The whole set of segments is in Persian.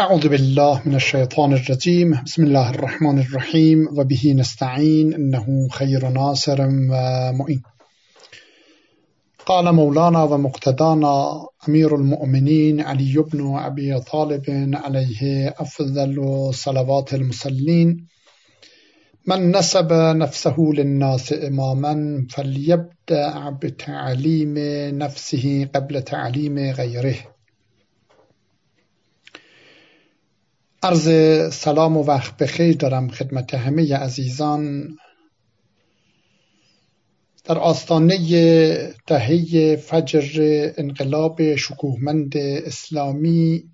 أعوذ بالله من الشيطان الرجيم بسم الله الرحمن الرحيم وبه نستعين إنه خير ناصر ومعين. قال مولانا ومقتدانا أمير المؤمنين علي بن أبي طالب عليه أفضل صلوات المصلين: من نسب نفسه للناس إماما فليبدأ بتعليم نفسه قبل تعليم غيره. عرض سلام و وقت بخیر دارم خدمت همه عزیزان در آستانه دهه فجر انقلاب شکوهمند اسلامی.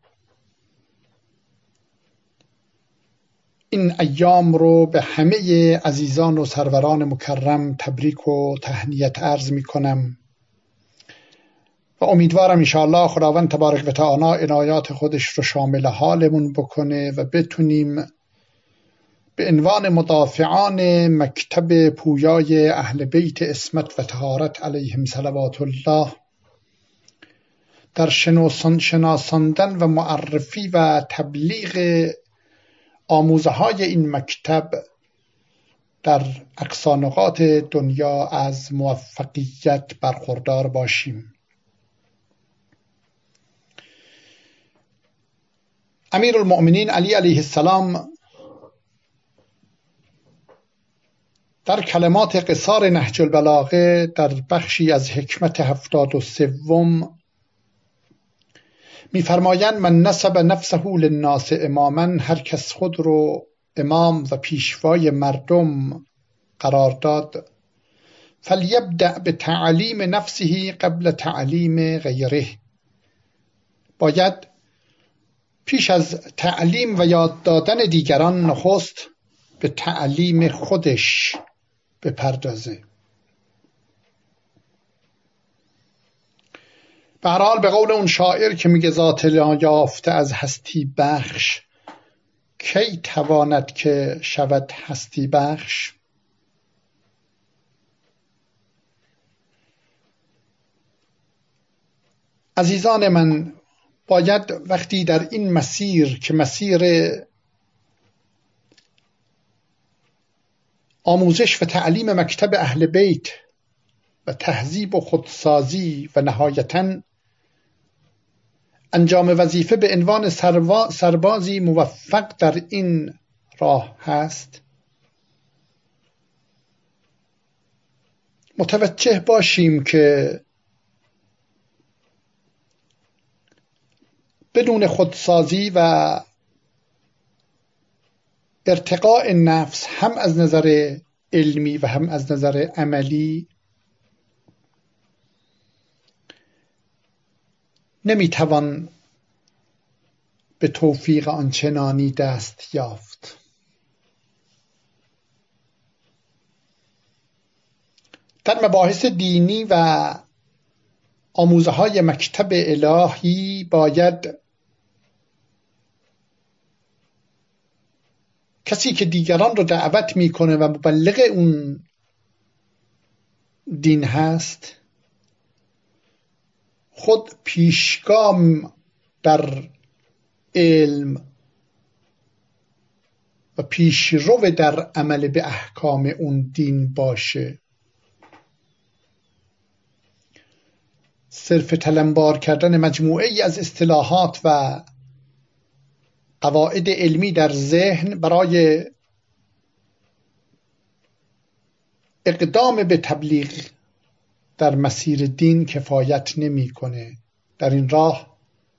این ایام رو به همه عزیزان و سروران مکرم تبریک و تهنیت عرض می کنم و امیدوارم انشاءالله خداوند تبارک و تعالی عنایات خودش رو شامل حالمون بکنه و بتونیم به عنوان مدافعان مکتب پویای اهل بیت عصمت و طهارت علیهم صلوات الله در شناساندن و معرفی و تبلیغ آموزه های این مکتب در اقصی نقاط دنیا از موفقیت برخوردار باشیم. امیر المؤمنین علی علیه السلام در کلمات قصار نهج البلاغه در بخشی از حکمت 73 می‌فرمایند: من نسب نفسه للناس اماما، هر کس خود رو امام و پیشوای مردم قرار داد، فلیبدأ به تعلیم نفسه قبل تعلیم غیره، باید پیش از تعلیم و یاد دادن دیگران نخست به تعلیم خودش بپردازه. به هر حال به قول اون شاعر که میگه ذات یافته از هستی بخش، کی تواند که شود هستی بخش؟ عزیزان من، باید وقتی در این مسیر که مسیر آموزش و تعلیم مکتب اهل بیت و تهذیب و خودسازی و نهایتاً انجام وظیفه به عنوان سربازی موفق در این راه هست، متوجه باشیم که بدون خودسازی و ارتقاء نفس هم از نظر علمی و هم از نظر عملی نمیتوان به توفیق آنچنانی دست یافت. در مباحث دینی و آموزه های مکتب الهی باید کسی که دیگران رو دعوت میکنه و مبلغ اون دین هست خود پیشگام در علم و پیشرو در عمل به احکام اون دین باشه. صرف تلمبار کردن مجموعه ای از اصطلاحات و قواعد علمی در ذهن برای اقدام به تبلیغ در مسیر دین کفایت نمی‌کنه. در این راه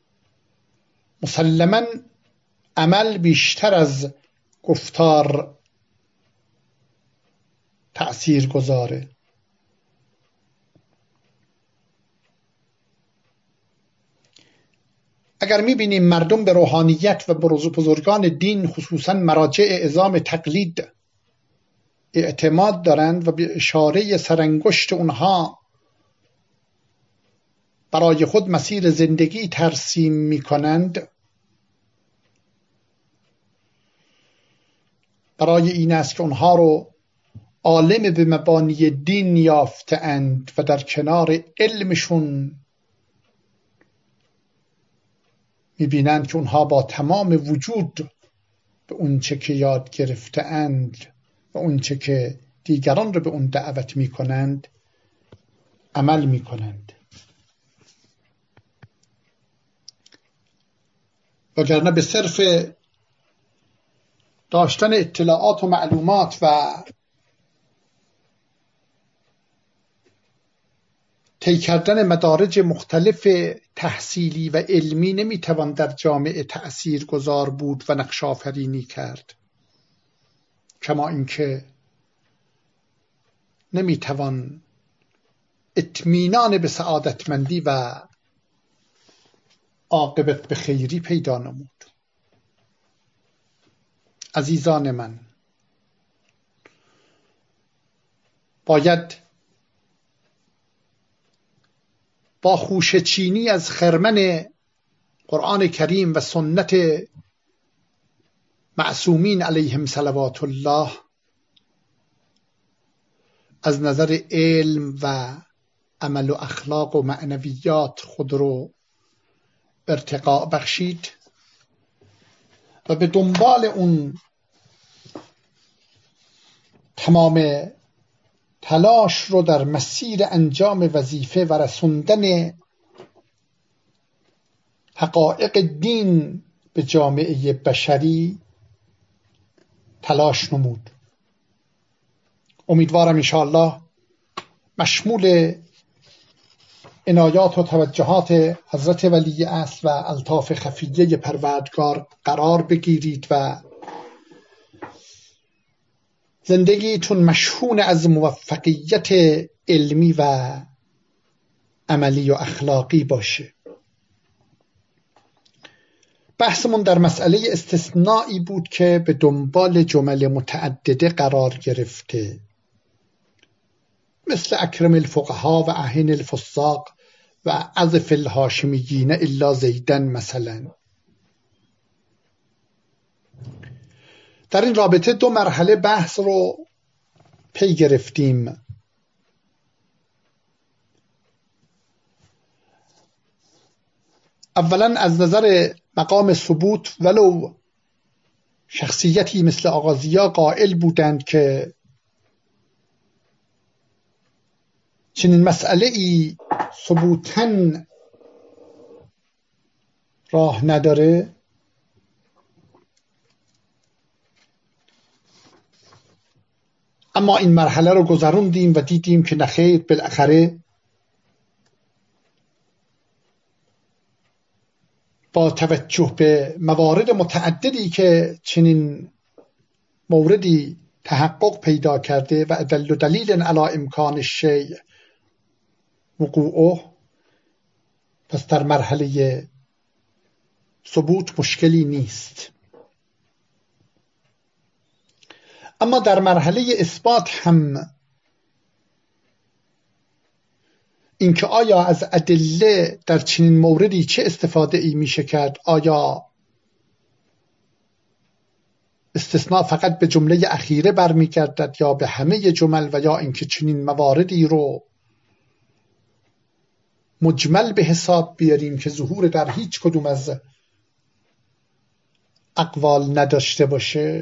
مسلماً عمل بیشتر از گفتار تأثیر گذاره. اگر می‌بینیم مردم به روحانیت و بزرگان دین خصوصاً مراجع اعظام تقلید اعتماد دارند و به اشاره سرانگشت اونها برای خود مسیر زندگی ترسیم می‌کنند، برای این است که اونها رو عالم به مبانی دین یافته‌اند و در کنار علمشون میبینند که اونها با تمام وجود به اونچه که یاد گرفته‌اند و اونچه که دیگران رو به اون دعوت میکنند عمل میکنند، وگرنه به صرف داشتن اطلاعات و معلومات و طی کردن مدارج مختلف تحصیلی و علمی نمیتوان در جامعه تأثیر گذار بود و نقش آفرینی کرد، کما اینکه نمیتوان اطمینان به سعادتمندی و عاقبت به خیری پیدا نمود. عزیزان من، باید با خوشه چینی از خرمن قرآن کریم و سنت معصومین علیهم صلوات الله از نظر علم و عمل و اخلاق و معنویات خود رو ارتقاء بخشید و به دنبال اون تمام تلاش رو در مسیر انجام وظیفه و رسوندن حقایق دین به جامعه بشری تلاش نمود. امیدوارم انشاءالله مشمول عنایات و توجهات حضرت ولی اصل و الطاف خفیه پروردگار قرار بگیرید و زندگیتون مشحون از موفقیت علمی و عملی و اخلاقی باشه. بحثمون در مسئله استثنایی بود که به دنبال جمل متعدده قرار گرفته، مثل اکرم الفقها و اهین الفساق و عزف الهاشمیین الا زیدن مثلا. در این رابطه دو مرحله بحث رو پی گرفتیم. اولا از نظر مقام ثبوت، ولو شخصیتی مثل آغازیا قائل بودند که چنین مسئله ای ثبوتاً راه نداره، اما این مرحله رو گذروندیم و دیدیم که نخیر، بالاخره با توجه به موارد متعددی که چنین موردی تحقق پیدا کرده و ادل دلیل علی امکان الشیء وقوعه، پس در مرحله ثبوت مشکلی نیست. اما در مرحله اثبات هم اینکه آیا از ادله در چنین موردی چه استفاده ای میشه کرد، آیا استثناء فقط به جمله اخیره برمیگردد یا به همه جمل، و یا اینکه چنین مواردی رو مجمل به حساب بیاریم که ظهور در هیچ کدوم از اقوال نداشته باشه.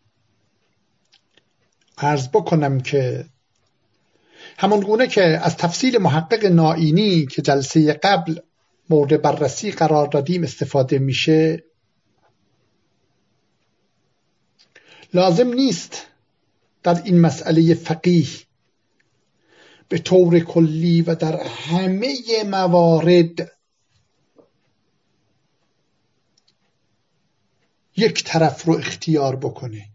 عرض بکنم که همان گونه که از تفصیل محقق نائینی که جلسه قبل مورد بررسی قرار دادیم استفاده میشه، لازم نیست در این مسئله فقیه به طور کلی و در همه موارد یک طرف رو اختیار بکنه.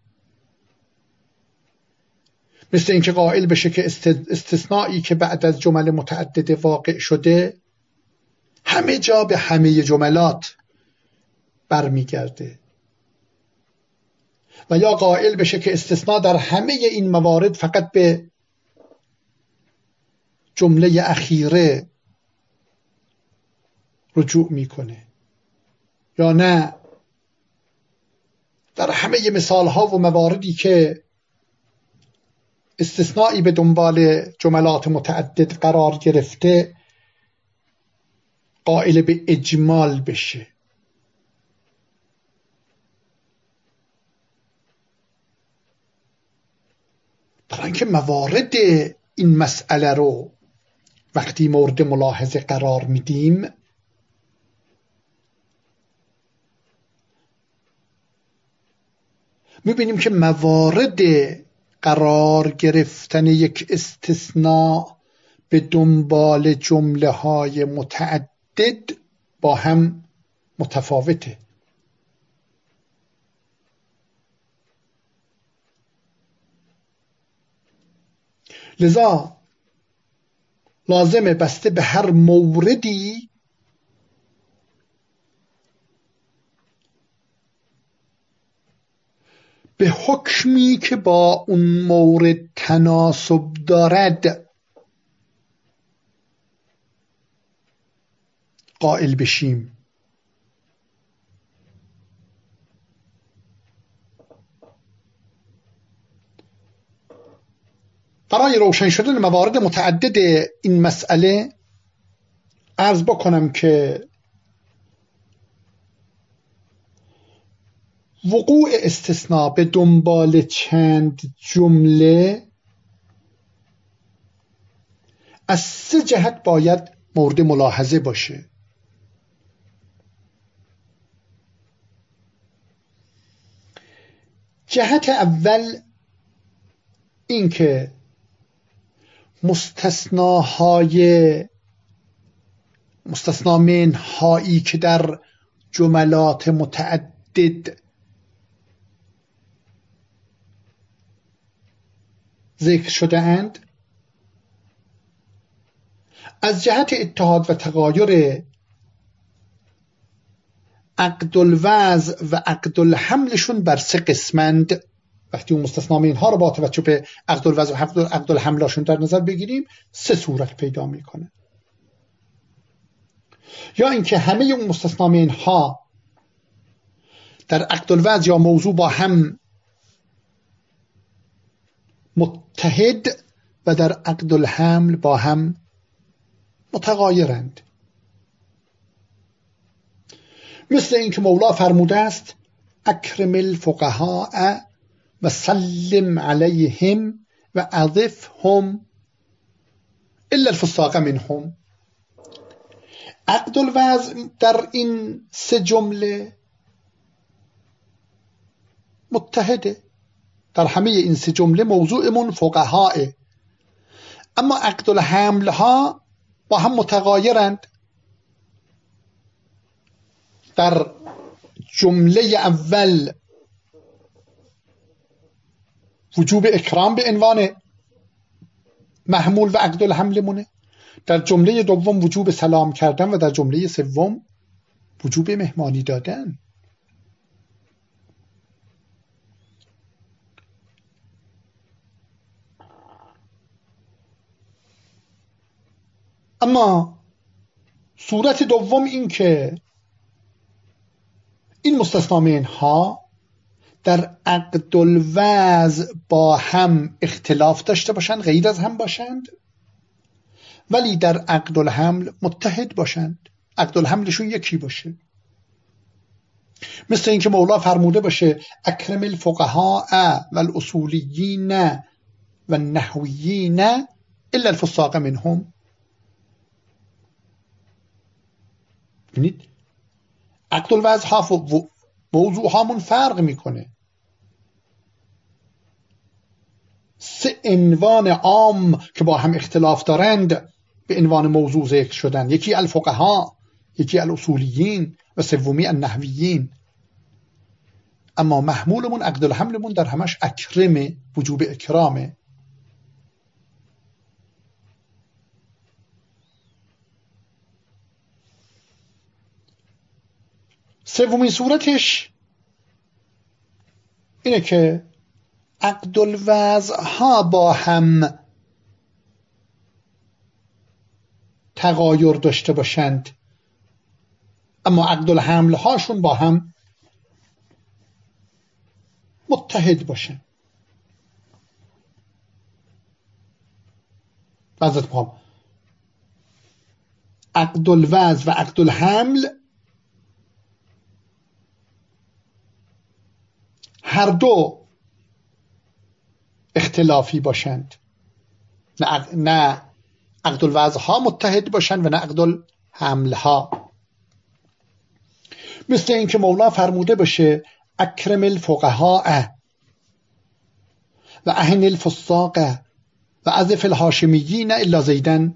مثل اینکه قائل بشه که استثنایی که بعد از جمل متعدده واقع شده همه جا به همه جملات برمیگرده، و یا قائل بشه که استثناء در همه این موارد فقط به جمله اخیره رجوع میکنه، یا نه در همه مثالها و مواردی که استثنایی به دنبال جملات متعدد قرار گرفته قائل به اجمال بشه. برای اینکه موارد این مسئله رو وقتی مورد ملاحظه قرار میدیم میبینیم که موارد قرار گرفتن یک استثناء به دنبال جمله های متعدد با هم متفاوته. لذا لازمه بسته به هر موردی به حکمی که با اون مورد تناسب دارد قائل بشیم. برای روشن شدن موارد متعدد این مسئله عرض بکنم که وقوع استثناء به دنبال چند جمله از 3 جهت باید مورد ملاحظه باشه. جهت اول این که مستثنا منهایی که در جملات متعدد ذکر شده اند از جهت اتحاد و تغایر عقد الوضع و عقد الحملشون بر 3 قسمند. وقتی اون مستثنا منها رو با توجه به عقد الوضع و عقد الحملشون در نظر بگیریم 3 صورت پیدا میکنه. یا اینکه همه اون مستثنا منها در عقد الوضع یا موضوع با هم متحد و در عقد الحمل با هم متغایرند. مثل اینکه مولا فرموده است اکرم الفقهاء و سلم علیهم و اضفهم الا الفساق منهم. عقد الوضع در این 3 جمله متحده. در همه این 3 جمله موضوعمون فقهاء، اما عقد الحمل ها با هم متغایرند. در جمله اول وجوب اکرام به عنوان محمول و عقد الحمل مونه، در جمله دوم وجوب سلام کردن و در جمله سوم وجوب مهمانی دادن. اما صورت دوم این که این مستثنا منها در عقد الوضع با هم اختلاف داشته باشند، غیر از هم باشند، ولی در عقد الحمل متحد باشند، عقد الحملشون یکی باشه. مثل اینکه مولا فرموده باشه اکرم الفقهاء و الاصولیین و النحویین الا الفساق منهم. ببینید عقد الوضع ها و موضوع هامون فرق میکنه. 3 عنوان عام که با هم اختلاف دارند به عنوان موضوع ذکر شدن، یکی الفقهاء، یکی الاصولیین و سومی النحویین. اما محمولمون عقد الحملمون در همش اکرم، وجوب اکرامه. سومین صورتش اینه که عقد الوضع ها با هم تغایر داشته باشند، اما عقد الحمل هاشون با هم متحد باشند. وضعیت مهم عقد الوضع و عقد الحمل هر دو اختلافی باشند، نه عقد الوضع ها متحد باشند و نه عقد الحمل ها. مثل اینکه مولا فرموده باشه اکرم الفقهاء و اهن الفساق و عزف الهاشمیین الا زیدن.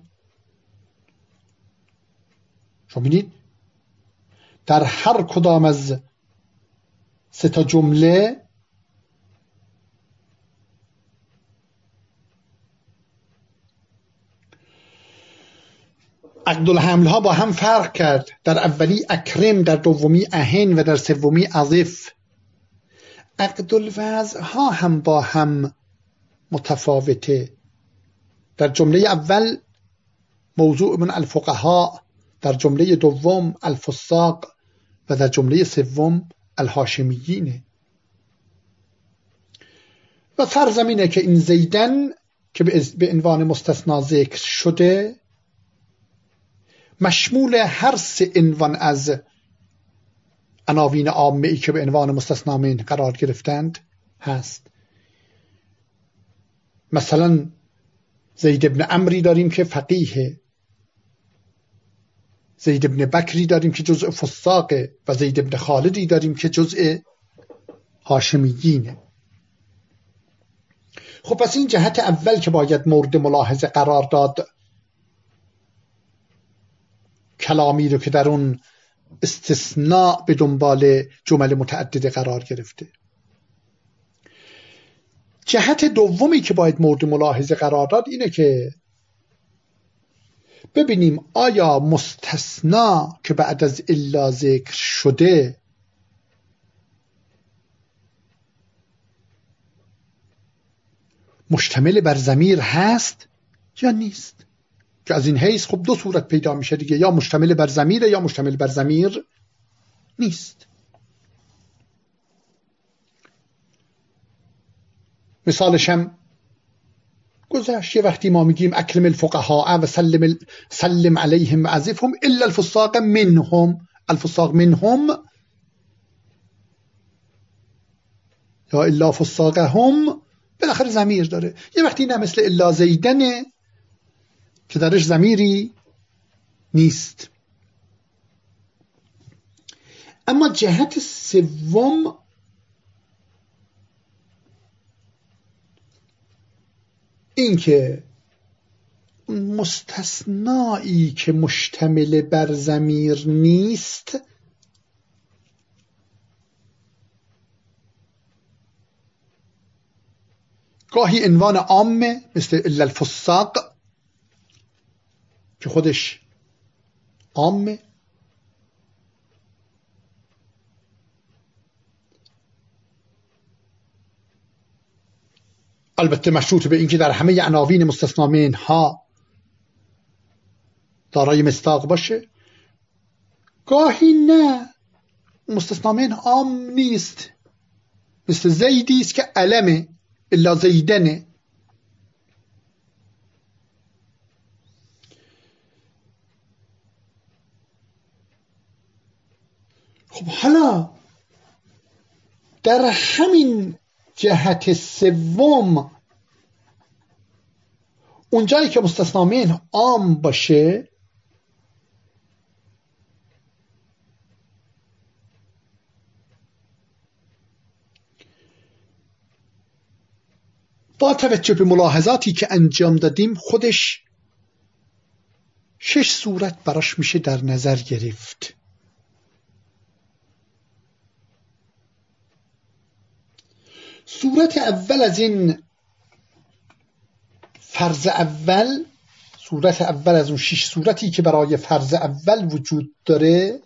شما بینید در هر کدام از سه تا جمله عقد الحمل ها با هم فرق کرد. در اولی اکرم، در دومی اهن و در سومی عزف. عقد الوضع ها هم با هم متفاوته. در جمله اول موضوع من الفقهاء، در جمله دوم الفساق و در جمله سوم الهاشمیین. و فرض اینه که این زیدن که به عنوان مستثنا ذکر شده مشمول هر سه عنوان از عناوین عامه ای که به عنوان مستثنا منه قرار گرفتند هست. مثلا زید ابن عمری داریم که فقیه، زید ابن بکری داریم که جزء فساقه و زید ابن خالدی داریم که جزء هاشمیینه. خب پس این جهت اول که باید مورد ملاحظه قرار داد، کلامی رو که در اون استثناء به دنبال جمل متعدده قرار گرفته. جهت دومی که باید مورد ملاحظه قرار داد اینه که ببینیم آیا مستثنا که بعد از الا ذکر شده مشتمل بر ضمیر هست یا نیست. که از این حیث خب دو صورت پیدا میشه دیگه، یا مشتمل بر ضمیر یا مشتمل بر ضمیر نیست. مثالش هم گذشت. یه وقتی ما میگیم اکرم الفقهاء و سلم علیهم و عزفهم الا الفساق منهم، الفساق منهم یا الا فساقهم بالاخره ضمیر داره. یه وقتی نه مثل الا زیدنه که درش ضمیری نیست. اما جهت سوم این که مستثنایی که مشتمل بر ضمیر نیست گاهی عنوان عامه مثل الا الفساق که خودش عامه، البته مشروط به اینکه در همه عناوین مستثنا منها دارای مصداق باشه. گاهی نه، مستثنا من عام نیست، مثل زیدی است که علمه الا زیدنه. خب حالا در همین جهت سوم اونجایی که مستثنا منه عام باشه با توجه به ملاحظاتی که انجام دادیم خودش 6 صورت براش میشه در نظر گرفت. صورت اول از این فرض اول، صورت اول از اون 6 صورتی که برای فرض اول وجود داره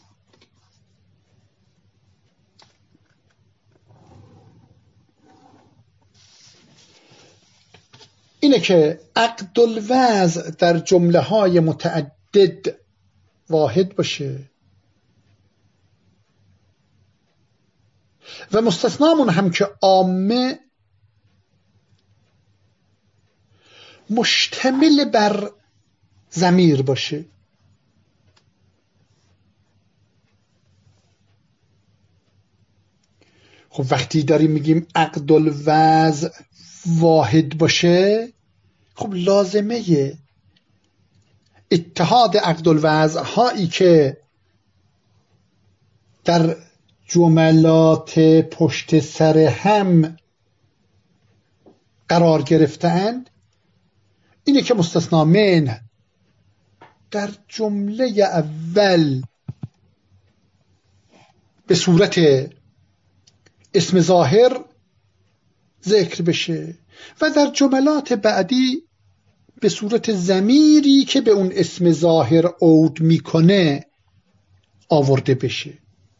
اینه که عقد الوضع در جمله های متعدد واحد باشه و مستثنامون هم که عامه مشتمل بر ضمیر باشه. خب وقتی داریم میگیم عقد الوضع واحد باشه، خب لازمه اتحاد عقد الوضع هایی که در جملات پشت سر هم قرار گرفتند اینه که مستثنا منه در جمله اول به صورت اسم ظاهر ذکر بشه و در جملات بعدی به صورت ضمیری که به اون اسم ظاهر عود میکنه آورده بشه.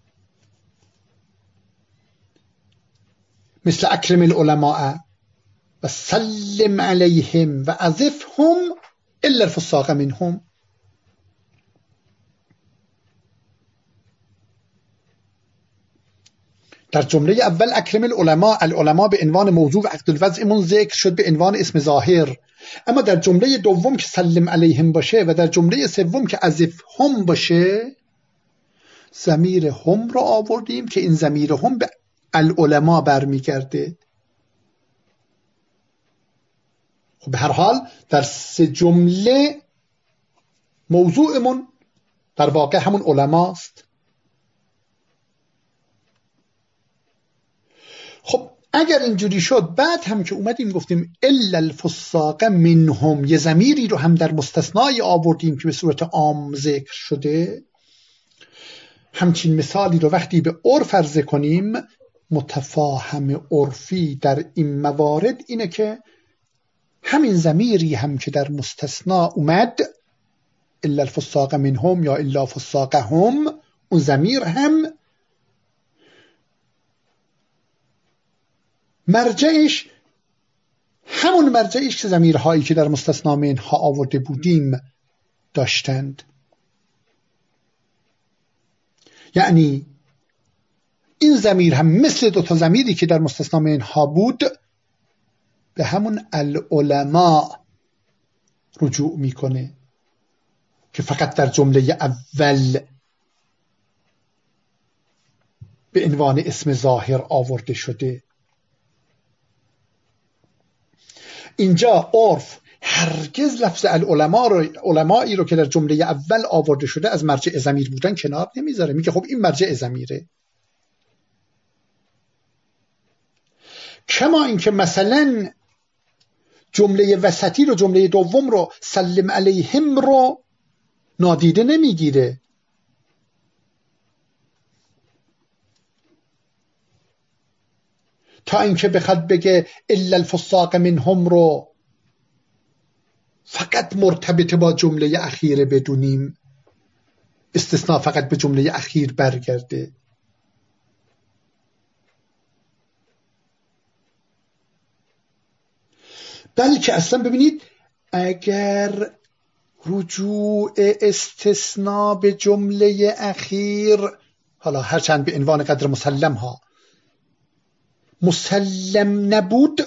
مثل اکرم العلماء و سلم علیهم و عزفهم الا الفساق منهم. در جمله اول اکرم العلماء به عنوان موضوع عقد الوضعمون ذکر شد به عنوان اسم ظاهر، اما در جمله دوم که سلم علیهم باشه و در جمله سوم که عزفهم باشه ضمیر هم رو آوردیم که این ضمیر هم به العلماء برمیگرده. خب به هر حال در سه جمله موضوعمون در واقع همون علماست. خب اگر اینجوری شد بعد هم که اومدیم گفتیم الا الفساق منهم یه ضمیری رو هم در مستثنای آوردیم که به صورت عام ذکر شده، همچین مثالی رو وقتی به عرف عرضه کنیم متفاهم عرفی در این موارد اینه که همین ضمیری هم که در مستثنا اومد الا الفساق منهم یا الا فساقهم، اون ضمیر هم مرجعش همون مرجعش که ضمیرهایی که در مستثنا منها آورده بودیم داشتند. یعنی این ضمیر هم مثل دوتا ضمیری که در مستثنا منها بود به همون العلماء رجوع میکنه که فقط در جمله اول به عنوان اسم ظاهر آورده شده. اینجا عرف هرگز لفظ علمایی رو که در جمله اول آورده شده از مرجع ضمیر بودن کنار نمیذاره، میگه خب این مرجع ضمیره. کما اینکه مثلا جمله وسطی رو جمله دوم رو سلم علیهم رو نادیده نمیگیره، تا اینکه بخواد بگه الا الفساق منهم رو فقط مرتبط با جمله اخیره بدونیم، استثناء فقط به جمله اخیر برگرده. بلکه اصلا ببینید اگر رجوع استثناء به جمله اخیر حالا هرچند به عنوان قدر مسلم ها مسلم نبود،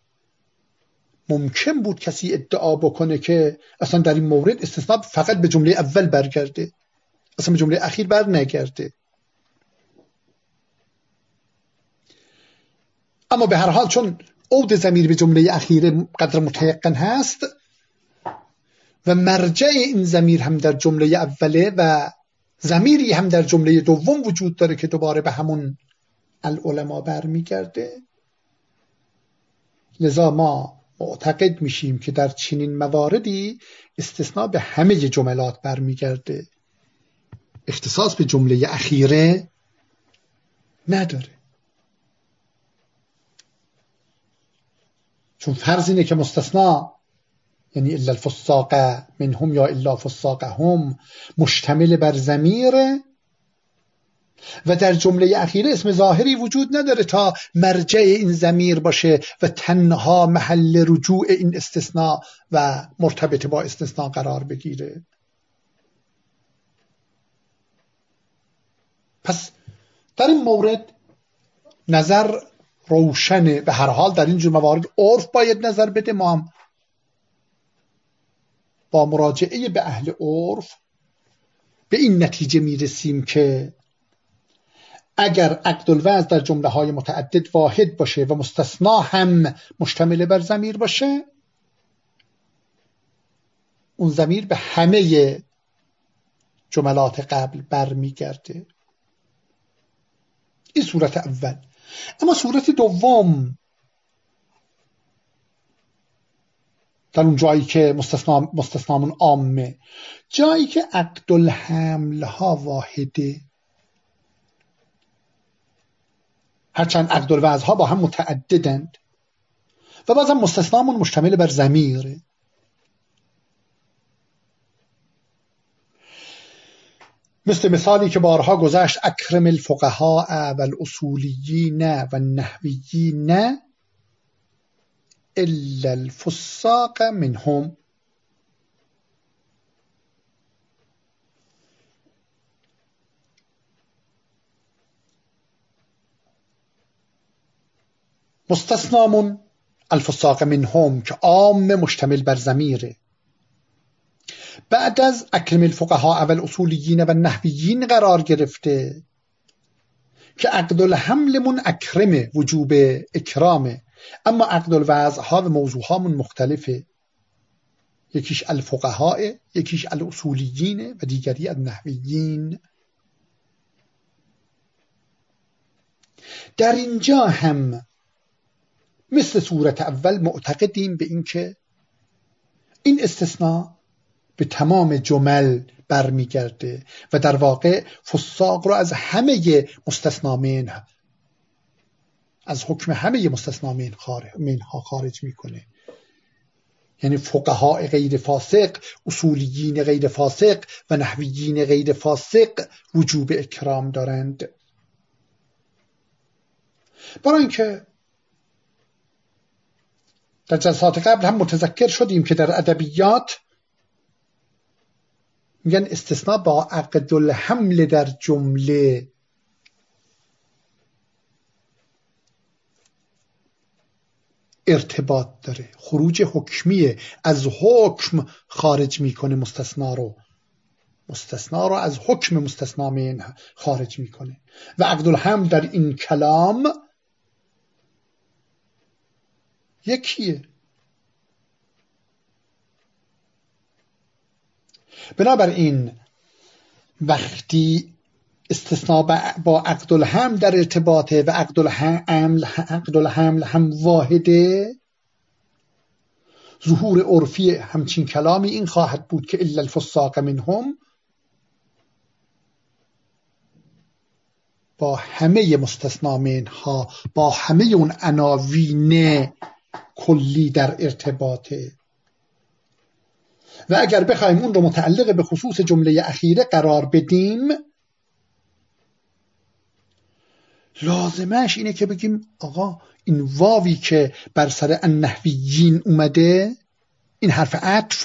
ممکن بود کسی ادعا بکنه که اصلا در این مورد استثناء فقط به جمله اول برگرده، اصلا به جمله اخیر بر نگرده. اما به هر حال چون عود ضمیر به جمله اخیر قدر متيقن هست و مرجع این ضمیر هم در جمله اوله و ضمیری هم در جمله دوم وجود داره که دوباره به همون العلماء برمیگرده، لذا ما معتقد میشیم که در چنین مواردی استثناء به همه جملات برمیگرده، اختصاص به جمله اخیره نداره. چون فرض اینه که مستثنا یعنی الا الفساق منهم یا الا فساقهم مشتمل بر ضمیره و در جمله اخیره اسم ظاهری وجود نداره تا مرجع این ضمیر باشه و تنها محل رجوع این استثناء و مرتبط با استثناء قرار بگیره. پس در این مورد نظر روشنه. به هر حال در اینجور موارد عرف باید نظر بده. ما هم با مراجعه به اهل عرف به این نتیجه میرسیم که اگر عقدالوضع در جمله های متعدد واحد باشه و مستثنا هم مشتمل بر ضمیر باشه، اون ضمیر به همه جملات قبل برمیگرده. این صورت اول. اما صورت دوم، در اون جایی که مستثنامون عامه، جایی که عقدالحمل ها واحده، هرچند عقدالوضع ها با هم متعددند و بازم مستثنامون مشتمل بر ضمیره. مثل مثالی که بارها گذشت: اکرم الفقهاء و الاصولیین و النحویین الا الفساق منهم. مستثنامون الفساق منهم که عام مشتمل بر ضمیره. بعد از اکرم الفقهاء و الاصولیین و النحویین قرار گرفته که عقدالحملمون اکرمه، وجوب اکرامه، اما عقدالوضع ها و موضوع هامون مختلفه. یکیش الفقهاء، یکیش الاصولیین و دیگری النحویین. در اینجا هم مثل صورت اول معتقدیم به این که این استثناء به تمام جمل برمیگرده و در واقع فساق رو از همه مستثنامین، از حکم همه مستثنامین منها خارج میکنه. یعنی فقهاء غیر فاسق، اصولیین غیر فاسق و نحویین غیر فاسق وجوب اکرام دارند. برای اینکه در جلسات قبل هم متذکر شدیم که در ادبیات میگن استثناء با عقدالحمل در جمله ارتباط داره، خروج حکمیه، از حکم خارج میکنه مستثنا رو از حکم مستثنا منه خارج میکنه. و عقدالحمل در این کلام یکیه. بنابراین وقتی استثناء با عقدالحمل در ارتباطه و عقدالحمل هم واحده، ظهور عرفی همچین کلامی این خواهد بود که الا الفساق منهم با همه مستثنا منها، با همه اون عناوین کلی در ارتباطه. و اگر بخوایم اون رو متعلق به خصوص جمله اخیره قرار بدیم، لازمش اینه که بگیم آقا این واوی که بر سر النحویین اومده، این حرف عطف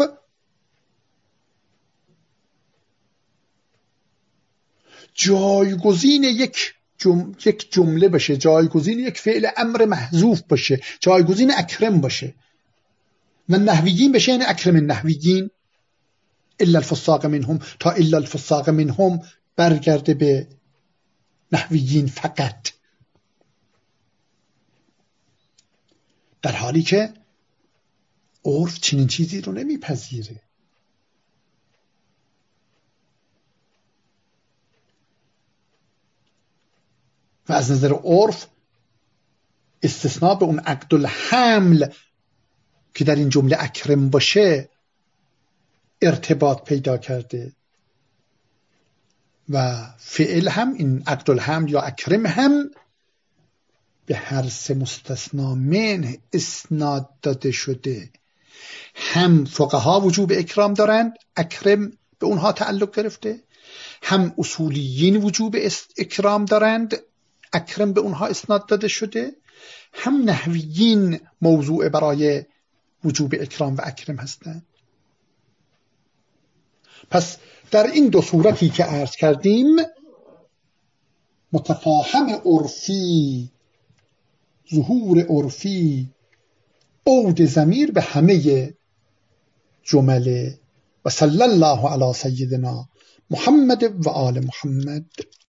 جایگزین یک جمله باشه، جایگزین یک فعل امر محذوف باشه، جایگزین اکرم باشه و نحویین بشه، یعنی اکرم النحویین الا الفساق منهم، تا الا الفساق منهم برگرده به نحویین فقط، در حالی که عرف چنین چیزی رو نمیپذیره. و از نظر عرف استثناء به اون عقدالحمل که در این جمله اکرم باشه ارتباط پیدا کرده و فعل هم، این عقدالحمل یا اکرم هم به هر سه مستثنا منه اسناد داده شده. هم فقها وجوب اکرام دارند، اکرم به اونها تعلق گرفته، هم اصولیین وجوب اکرام دارند، اکرم به اونها اسناد داده شده، هم نحویین موضوع برای وجوب اکرام و اکرم هستند. پس در این دو صورتی که عرض کردیم، متفاهم عرفی، ظهور عرفی، عود ضمیر به همه جمله. و صلی الله علی سیدنا محمد و آل محمد.